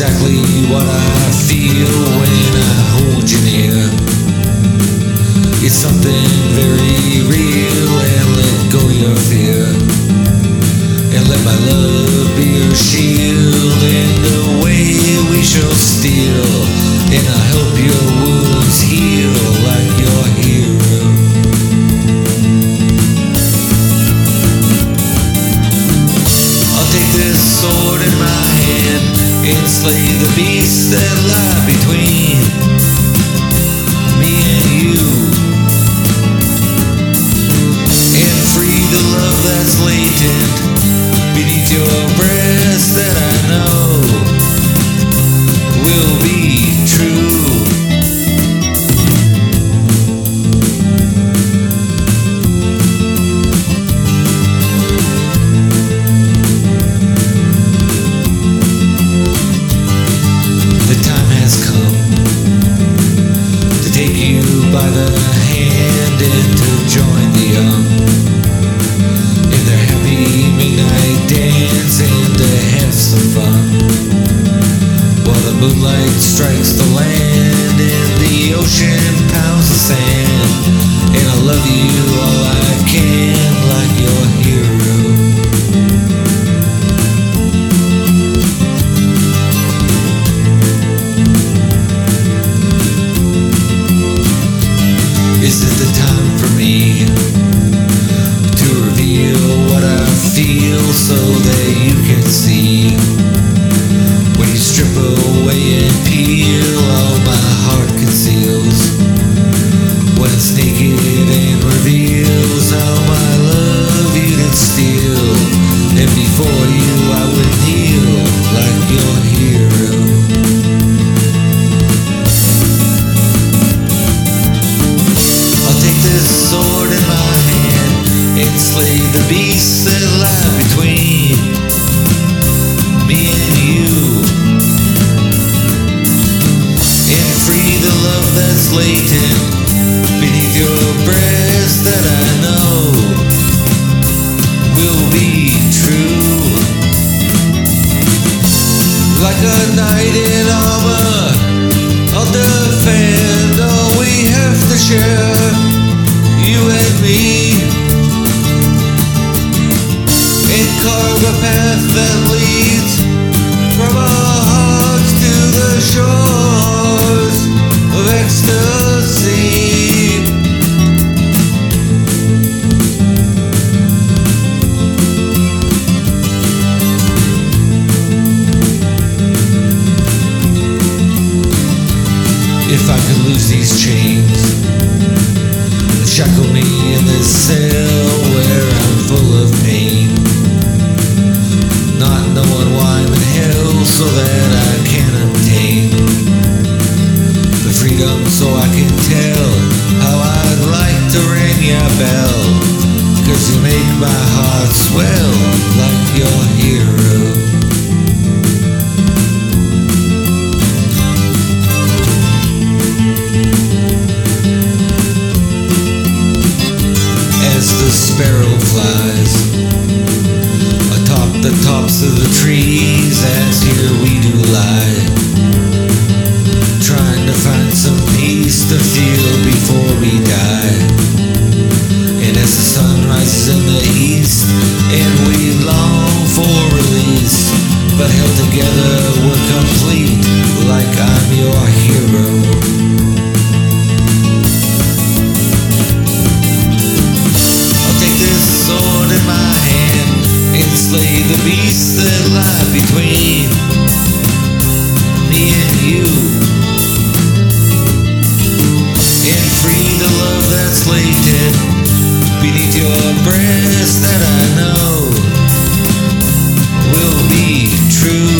exactly what I feel when I hold you near. It's something very real, and let go your fear, and let my love be your shield. In the way we shall steal, and I'll help your wounds heal like your hero. I'll take this sword in my hand and slay the beasts that lie between me and you, and free the love that's latent beneath your breast that I know will be true. The time has come to take you by the hand and to join the young in their happy midnight dance, and to have some fun while the moonlight strikes the land and the ocean pounds the sand. And I love you all I can like your hero. Is it the time for me to reveal what I feel so that you can see? When you strip away and peel all my heart conceals, when it's naked and reveals how my love you did steal, and before you I would kneel like your hero. I'll take this sword in my hand and slay the beasts that lie between me and you, and free the love that's latent beneath your breast that I know will be true. Like a knight in armor, I'll defend all we have to share, you and me, and carve a path that leads from our hearts to the shores of ecstasy. If I could lose these chains that shackle me in this cell where I'm full of pain, not knowing why I'm in hell, so that I can obtain the freedom so I can tell how I'd like to ring your bell, 'cause you make my heart swell like your hero. As the sparrow flies atop the tops of the trees, as here we do lie, trying to find some peace to feel before we die. And as the sun rises in the east and we long for release, but held together we're complete like I'm your hero. Sword in my hand and slay the beasts that lie between me and you, and free the love that's latent beneath your breast that I know will be true.